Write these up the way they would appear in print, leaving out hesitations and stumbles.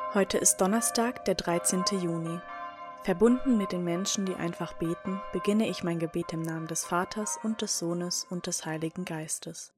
Heute ist Donnerstag, der 13. Juni. Verbunden mit den Menschen, die einfach beten, beginne ich mein Gebet im Namen des Vaters und des Sohnes und des Heiligen Geistes.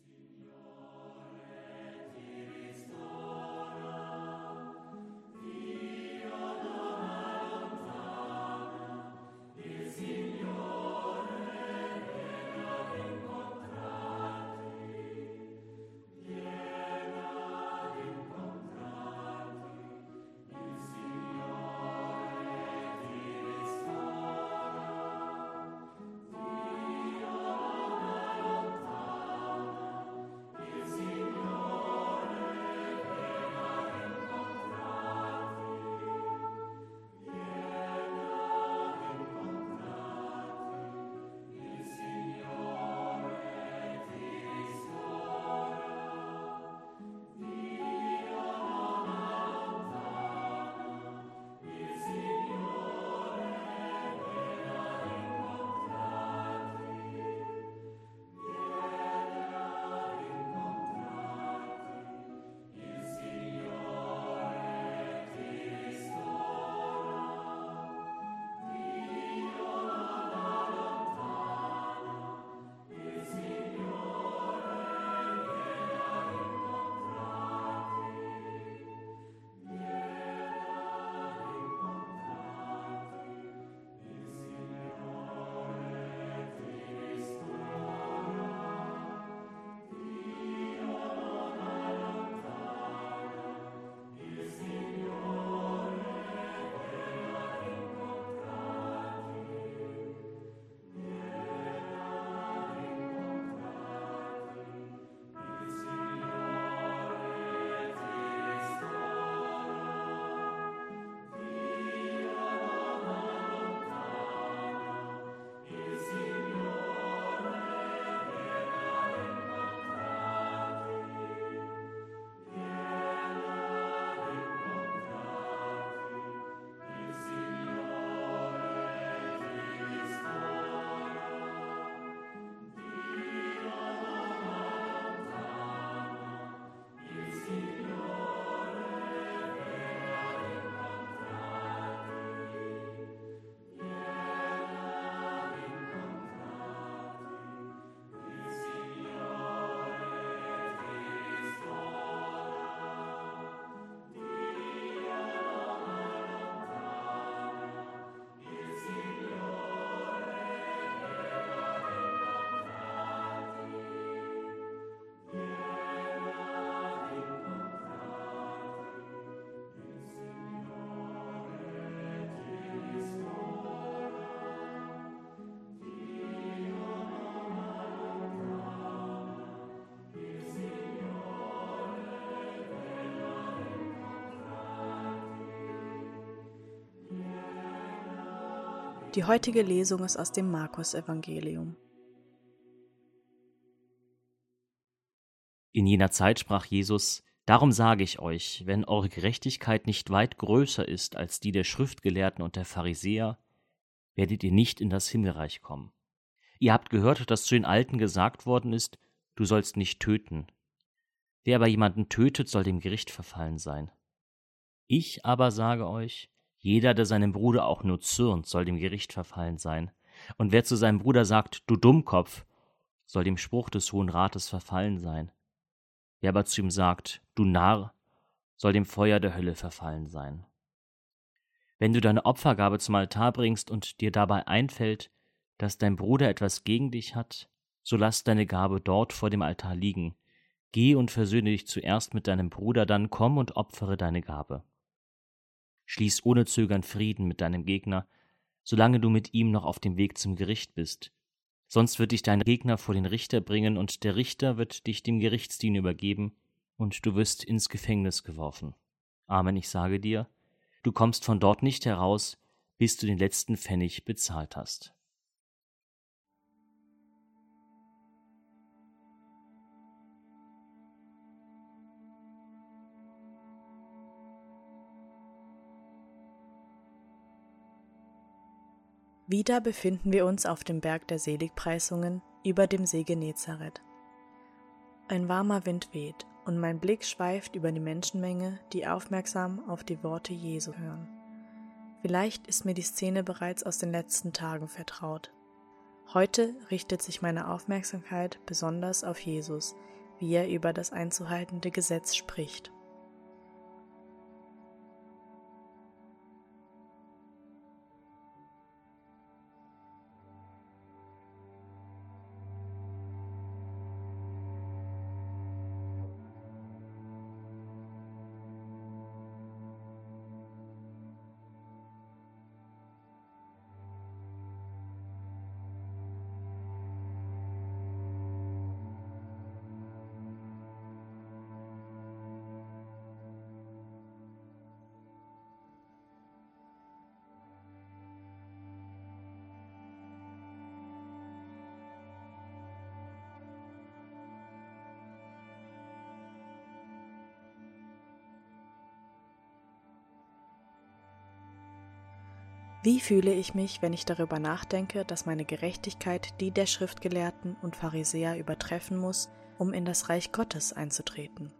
Die heutige Lesung ist aus dem Markus-Evangelium. In jener Zeit sprach Jesus: Darum sage ich euch, wenn eure Gerechtigkeit nicht weit größer ist als die der Schriftgelehrten und der Pharisäer, werdet ihr nicht in das Himmelreich kommen. Ihr habt gehört, dass zu den Alten gesagt worden ist: Du sollst nicht töten. Wer aber jemanden tötet, soll dem Gericht verfallen sein. Ich aber sage euch: Jeder, der seinem Bruder auch nur zürnt, soll dem Gericht verfallen sein. Und wer zu seinem Bruder sagt: Du Dummkopf, soll dem Spruch des Hohen Rates verfallen sein. Wer aber zu ihm sagt: Du Narr, soll dem Feuer der Hölle verfallen sein. Wenn du deine Opfergabe zum Altar bringst und dir dabei einfällt, dass dein Bruder etwas gegen dich hat, so lass deine Gabe dort vor dem Altar liegen. Geh und versöhne dich zuerst mit deinem Bruder, dann komm und opfere deine Gabe. Schließ ohne Zögern Frieden mit deinem Gegner, solange du mit ihm noch auf dem Weg zum Gericht bist. Sonst wird dich dein Gegner vor den Richter bringen, und der Richter wird dich dem Gerichtsdiener übergeben, und du wirst ins Gefängnis geworfen. Amen, ich sage dir, du kommst von dort nicht heraus, bis du den letzten Pfennig bezahlt hast. Wieder befinden wir uns auf dem Berg der Seligpreisungen über dem See Genezareth. Ein warmer Wind weht und mein Blick schweift über die Menschenmenge, die aufmerksam auf die Worte Jesu hören. Vielleicht ist mir die Szene bereits aus den letzten Tagen vertraut. Heute richtet sich meine Aufmerksamkeit besonders auf Jesus, wie er über das einzuhaltende Gesetz spricht. Wie fühle ich mich, wenn ich darüber nachdenke, dass meine Gerechtigkeit die der Schriftgelehrten und Pharisäer übertreffen muss, um in das Reich Gottes einzutreten?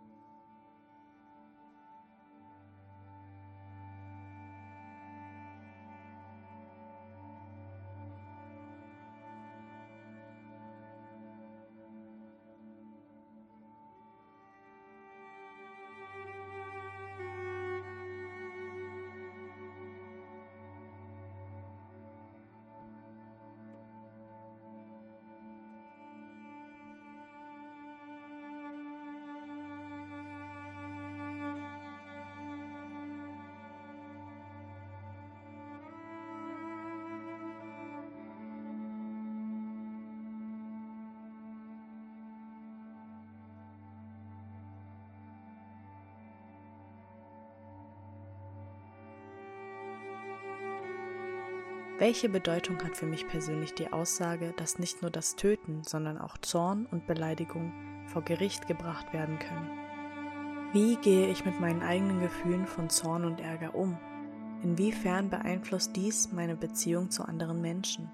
Welche Bedeutung hat für mich persönlich die Aussage, dass nicht nur das Töten, sondern auch Zorn und Beleidigung vor Gericht gebracht werden können? Wie gehe ich mit meinen eigenen Gefühlen von Zorn und Ärger um? Inwiefern beeinflusst dies meine Beziehung zu anderen Menschen?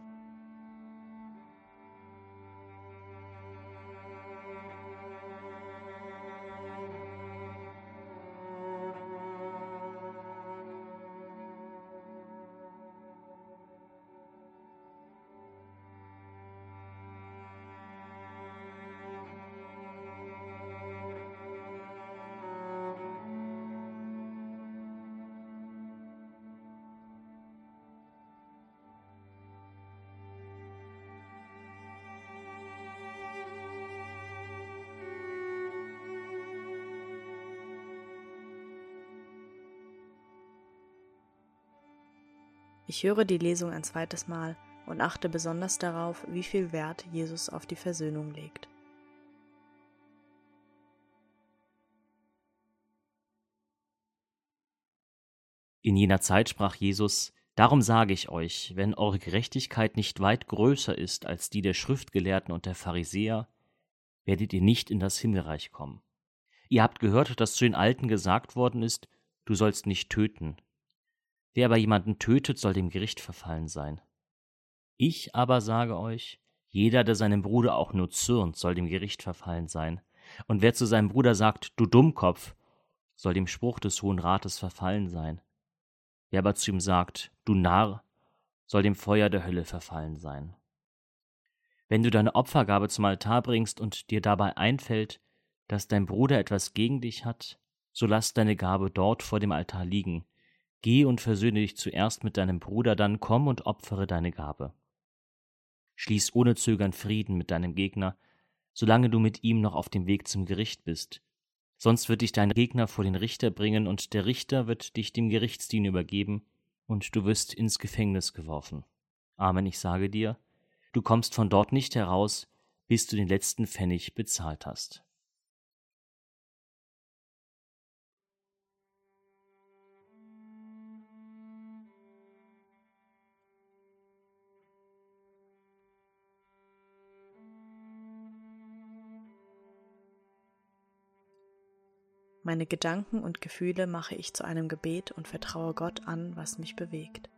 Ich höre die Lesung ein zweites Mal und achte besonders darauf, wie viel Wert Jesus auf die Versöhnung legt. In jener Zeit sprach Jesus: Darum sage ich euch, wenn eure Gerechtigkeit nicht weit größer ist als die der Schriftgelehrten und der Pharisäer, werdet ihr nicht in das Himmelreich kommen. Ihr habt gehört, dass zu den Alten gesagt worden ist: Du sollst nicht töten. Wer aber jemanden tötet, soll dem Gericht verfallen sein. Ich aber sage euch, jeder, der seinem Bruder auch nur zürnt, soll dem Gericht verfallen sein. Und wer zu seinem Bruder sagt: Du Dummkopf, soll dem Spruch des Hohen Rates verfallen sein. Wer aber zu ihm sagt: Du Narr, soll dem Feuer der Hölle verfallen sein. Wenn du deine Opfergabe zum Altar bringst und dir dabei einfällt, dass dein Bruder etwas gegen dich hat, so lass deine Gabe dort vor dem Altar liegen. Geh und versöhne dich zuerst mit deinem Bruder, dann komm und opfere deine Gabe. Schließ ohne Zögern Frieden mit deinem Gegner, solange du mit ihm noch auf dem Weg zum Gericht bist. Sonst wird dich dein Gegner vor den Richter bringen, und der Richter wird dich dem Gerichtsdiener übergeben, und du wirst ins Gefängnis geworfen. Amen, ich sage dir, du kommst von dort nicht heraus, bis du den letzten Pfennig bezahlt hast. Meine Gedanken und Gefühle mache ich zu einem Gebet und vertraue Gott an, was mich bewegt.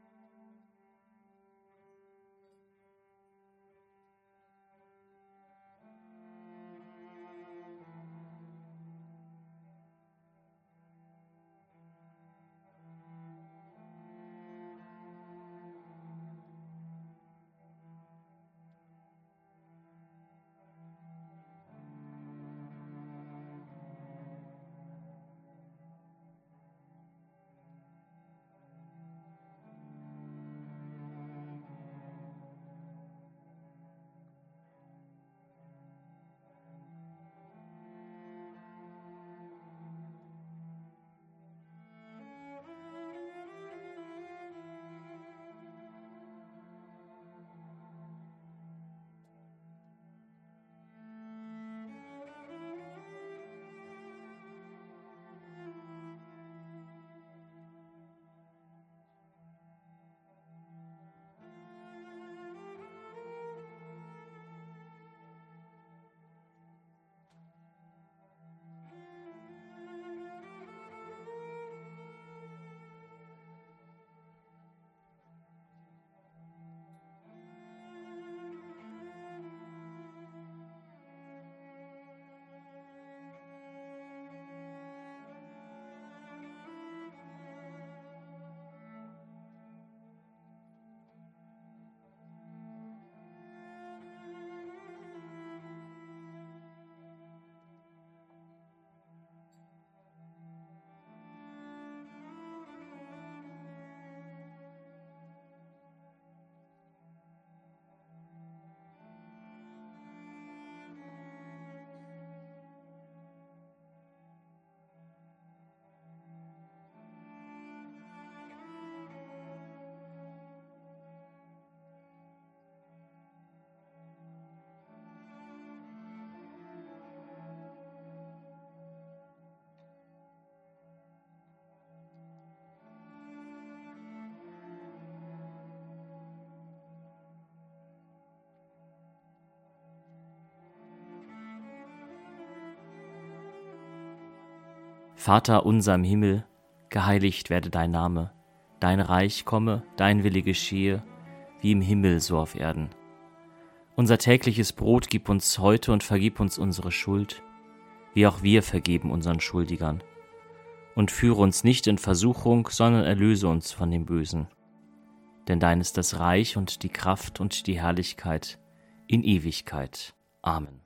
Vater unser im Himmel, geheiligt werde dein Name, dein Reich komme, dein Wille geschehe, wie im Himmel so auf Erden. Unser tägliches Brot gib uns heute und vergib uns unsere Schuld, wie auch wir vergeben unseren Schuldigern. Und führe uns nicht in Versuchung, sondern erlöse uns von dem Bösen. Denn dein ist das Reich und die Kraft und die Herrlichkeit in Ewigkeit. Amen.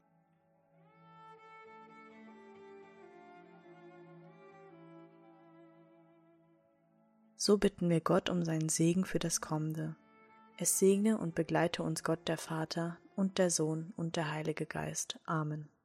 So bitten wir Gott um seinen Segen für das Kommende. Es segne und begleite uns Gott der Vater und der Sohn und der Heilige Geist. Amen.